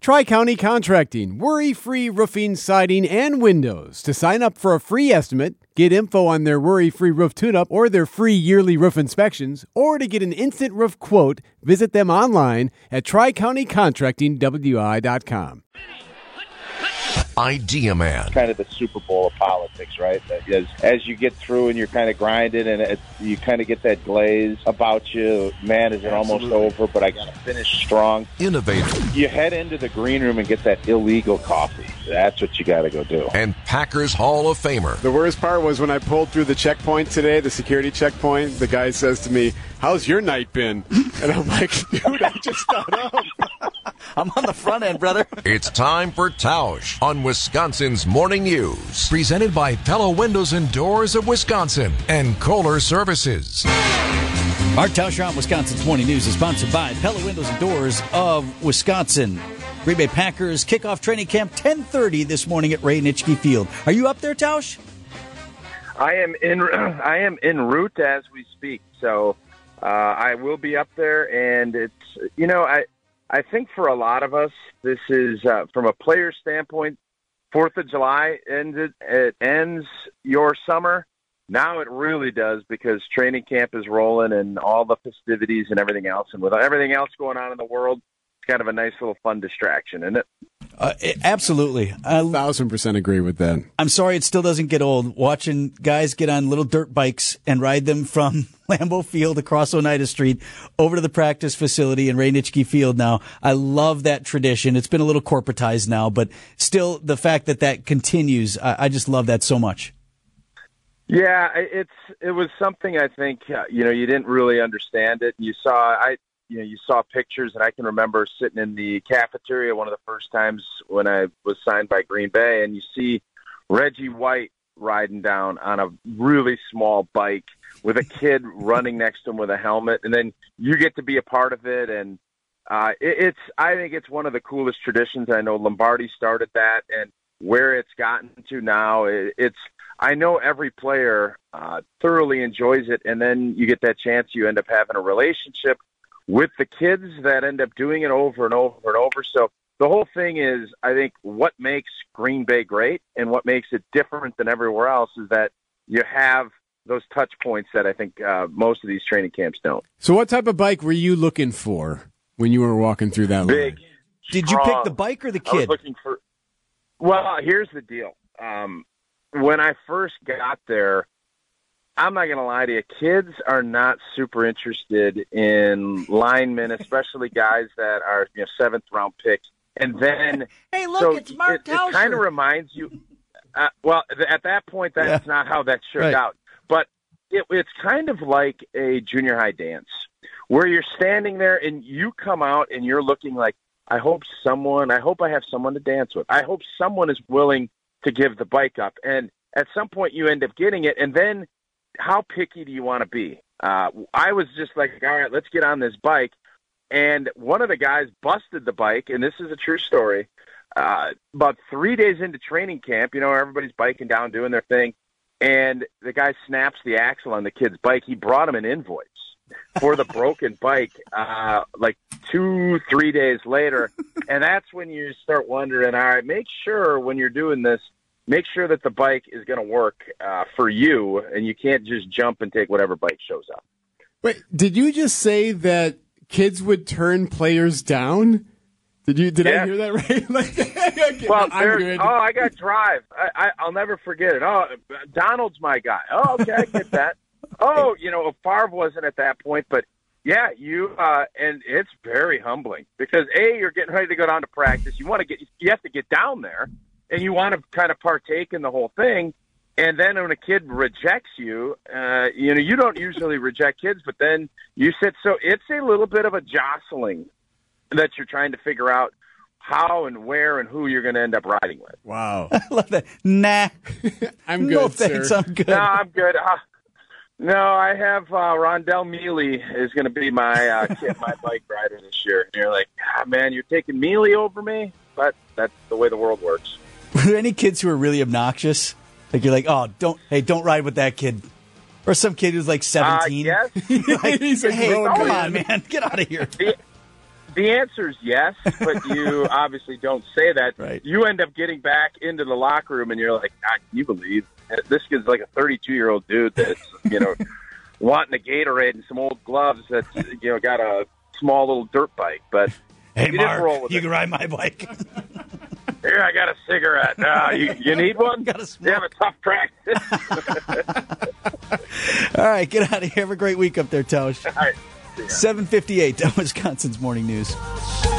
Tri-County Contracting, worry-free roofing, siding, and windows. To sign up for a free estimate, get info on their worry-free roof tune-up or their free yearly roof inspections, or to get an instant roof quote, visit them online at tricountycontractingwi.com. Idea Man. Kind of the Super Bowl of politics, right? As you get through and you're kind of grinding and you kind of get that glaze about you, man, is it almost over, but I got to finish strong. Innovative. You head into the green room and get that illegal coffee. That's what you got to go do. And Packers Hall of Famer. The worst part was when I pulled through the checkpoint today, the security checkpoint, the guy says to me, "How's your night been?" And I'm like, dude, I just got up. I'm on the front end, brother. It's time for Tausch on Wisconsin's Morning News. Presented by Pella Windows and Doors of Wisconsin and Kohler Services. Mark Tausch on Wisconsin's Morning News is sponsored by Pella Windows and Doors of Wisconsin. Green Bay Packers kickoff training camp 10:30 this morning at Ray Nitschke Field. Are you up there, Tausch? I am en route as we speak, so I will be up there, and it's, I think for a lot of us, this is, from a player standpoint, 4th of July it ends your summer. Now it really does, because training camp is rolling and all the festivities and everything else. And with everything else going on in the world, it's kind of a nice little fun distraction, isn't it? Absolutely. 1,000% agree with that. I'm sorry it still doesn't get old, watching guys get on little dirt bikes and ride them from Lambeau Field across Oneida Street over to the practice facility in Ray Nitschke Field now. I love that tradition. It's been a little corporatized now, but still the fact that continues, I just love that so much. Yeah, it was something I think, you didn't really understand it. You saw pictures, and I can remember sitting in the cafeteria one of the first times when I was signed by Green Bay, and you see Reggie White riding down on a really small bike with a kid running next to him with a helmet, and then you get to be a part of it. And I think it's one of the coolest traditions. I know Lombardi started that, and where it's gotten to now, I know every player thoroughly enjoys it, and then you get that chance, you end up having a relationship with the kids that end up doing it over and over and over. So the whole thing is, I think, what makes Green Bay great and what makes it different than everywhere else is that you have those touch points that I think most of these training camps don't. So what type of bike were you looking for when you were walking through that Big, line? Did you pick the bike or the kid? I was looking for. Well, here's the deal. When I first got there, I'm not going to lie to you, kids are not super interested in linemen, especially guys that are 7th-round picks. And then, hey, look, it's Mark Tauscher. It kind of reminds you. At that point, that's not how that shook out. But it's kind of like a junior high dance, where you're standing there and you come out and you're looking like, I hope I have someone to dance with. I hope someone is willing to give the bike up. And at some point you end up getting it. And then how picky do you want to be? I was just like, all right, let's get on this bike. And one of the guys busted the bike, and this is a true story. About 3 days into training camp, everybody's biking down, doing their thing. And the guy snaps the axle on the kid's bike. He brought him an invoice for the broken bike, like 2-3 days later. And that's when you start wondering, all right, make sure when you're doing this, make sure that the bike is going to work for you, and you can't just jump and take whatever bike shows up. Wait, did you just say that kids would turn players down? Did I hear that right? Well, I got Drive. I'll never forget it. Oh, Donald's my guy. Oh, okay, I get that. Oh, Favre wasn't at that point, but yeah, and it's very humbling because you're getting ready to go down to practice. You have to get down there, and you want to kind of partake in the whole thing. And then when a kid rejects you, you don't usually reject kids, but then you sit. So it's a little bit of a jostling that you're trying to figure out how and where and who you're going to end up riding with. Wow. I love that. Nah. I'm good, no, thanks, sir. I'm good. No, I'm good. No, I have Rondell Mealy is going to be my my bike rider this year. And you're like, man, you're taking Mealy over me? But that's the way the world works. Were there any kids who were really obnoxious? Like you're like, don't ride with that kid. Or some kid who's like 17. Yes. Like, He's a hey, grown come man. on, man. Get out of here. the answer is yes, but you obviously don't say that. Right. You end up getting back into the locker room, and you're like, God, can you believe this kid's like a 32-year-old dude that's, wanting a Gatorade and some old gloves that's, got a small little dirt bike. But hey, Mark, you can ride my bike. Here, I got a cigarette. You need one? Got a you have a tough practice. All right, get out of here. Have a great week up there, Tausch. All right. 7:58, Wisconsin's Morning News.